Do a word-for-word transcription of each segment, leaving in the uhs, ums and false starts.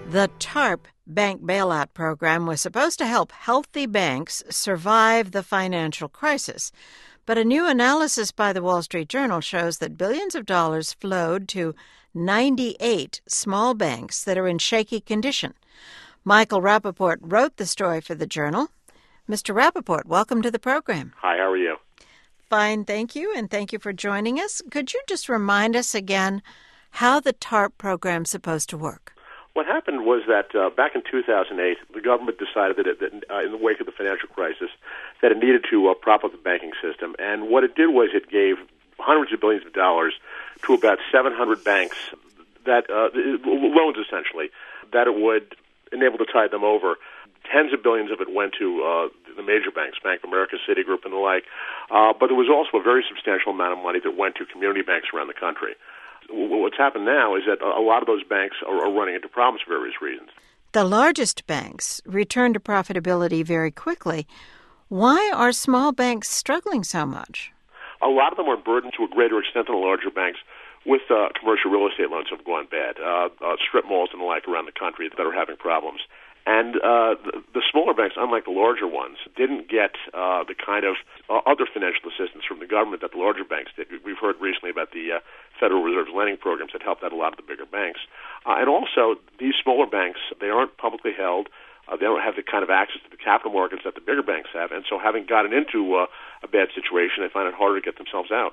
The TARP bank bailout program was supposed to help healthy banks survive the financial crisis. But a new analysis by the Wall Street Journal shows that billions of dollars flowed to ninety-eight small banks that are in shaky condition. Michael Rappaport wrote the story for the Journal. Mister Rappaport, welcome to the program. Hi, how are you? Fine, thank you, and thank you for joining us. Could you just remind us again how the TARP program is supposed to work? What happened was that uh, back in two thousand eight, the government decided that, it, that uh, in the wake of the financial crisis, that it needed to uh, prop up the banking system. And what it did was it gave hundreds of billions of dollars to about seven hundred banks, that uh, loans essentially, that it would enable to tide them over. Tens of billions of it went to uh, the major banks, Bank of America, Citigroup, and the like. Uh, but there was also a very substantial amount of money that went to community banks around the country. What's happened now is that a lot of those banks are, are running into problems for various reasons. The largest banks returned to profitability very quickly. Why are small banks struggling so much? A lot of them are burdened to a greater extent than the larger banks with uh, commercial real estate loans have gone bad, uh, uh, strip malls and the like around the country that are having problems. And uh, the, the smaller banks, unlike the larger ones, didn't get uh, the kind of uh, other financial assistance from the government that the larger banks did. We've heard recently about the uh, Federal Reserve's lending programs that helped out a lot of the bigger banks. Uh, and also, these smaller banks, they aren't publicly held. Uh, they don't have the kind of access to the capital markets that the bigger banks have. And so having gotten into uh, a bad situation, they find it harder to get themselves out.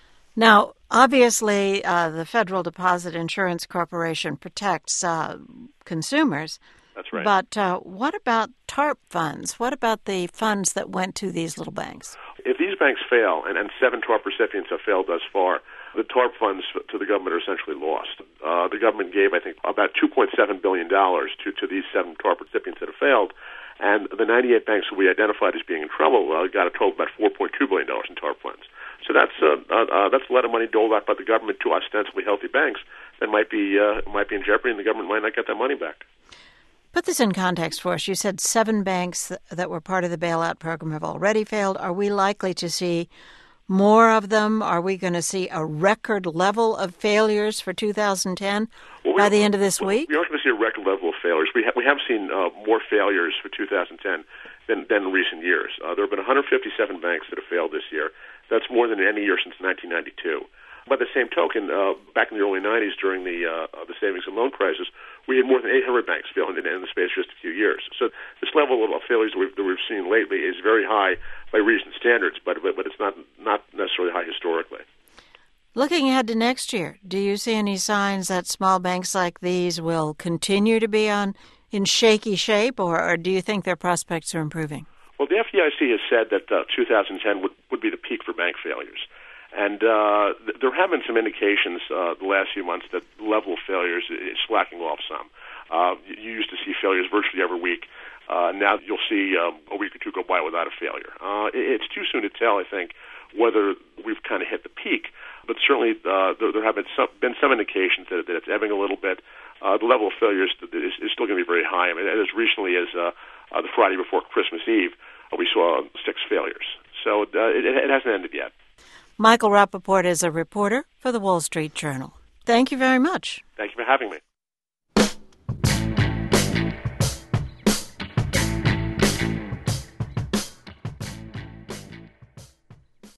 Now, obviously, uh, the Federal Deposit Insurance Corporation protects uh, consumers. That's right. But uh, what about TARP funds? What about the funds that went to these little banks? If these banks fail, and, and seven TARP recipients have failed thus far, the TARP funds to the government are essentially lost. Uh, the government gave, I think, about two point seven billion dollars to, to these seven TARP recipients that have failed, and the ninety-eight banks that we identified as being in trouble uh, got a total of about four point two billion dollars in TARP funds. So that's uh, uh, that's a lot of money doled out by the government to ostensibly healthy banks that might be uh, might be in jeopardy, and the government might not get that money back. Put this in context for us. You said seven banks that were part of the bailout program have already failed. Are we likely to see more of them? Are we going to see a record level of failures for two thousand ten well, by the end of this week? We are going to see a record level of failures. We, ha- we have seen uh, more failures for two thousand ten than, than in recent years. Uh, there have been one hundred fifty-seven banks that have failed this year. That's more than any year since nineteen ninety-two. By the same token, uh, back in the early nineties during the uh, the savings and loan crisis, we had more than eight hundred banks failing in, in the space of just a few years. So this level of failures that we've, that we've seen lately is very high by recent standards, but but, but it's not, not necessarily high historically. Looking ahead to next year, do you see any signs that small banks like these will continue to be on in shaky shape, or, or do you think their prospects are improving? Well, the F D I C has said that uh, two thousand ten would, would be the peak for bank failures. And uh, th- there have been some indications uh, the last few months that the level of failures is slacking off some. Uh, you used to see failures virtually every week. Uh, now you'll see um, a week or two go by without a failure. Uh, it's too soon to tell, I think, whether we've kind of hit the peak. But certainly uh, there, there have been some, been some indications that, that it's ebbing a little bit. Uh, the level of failures is, is still going to be very high. I mean, as recently as uh, uh, the Friday before Christmas Eve, uh, we saw six failures. So uh, it, it hasn't ended yet. Michael Rappaport is a reporter for the Wall Street Journal. Thank you very much. Thank you for having me.